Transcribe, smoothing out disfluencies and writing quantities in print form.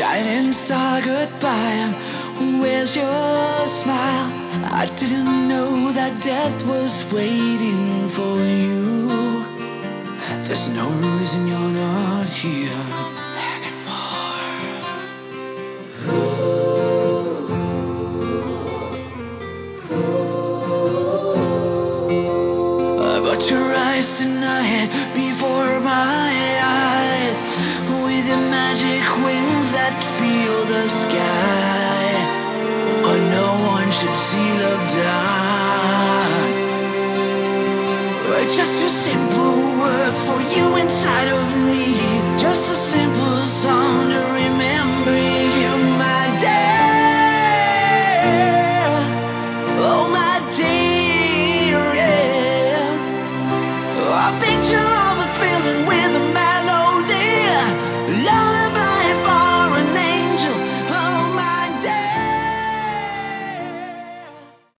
Shining star, goodbye. Where's your smile? I didn't know that death was waiting for you. There's no reason you're not here anymore. But your eyes tonight before my eyes, with your magic wings that feel the sky. Oh, no one should see love die. Just a simple words for you inside of me. Just a simple song to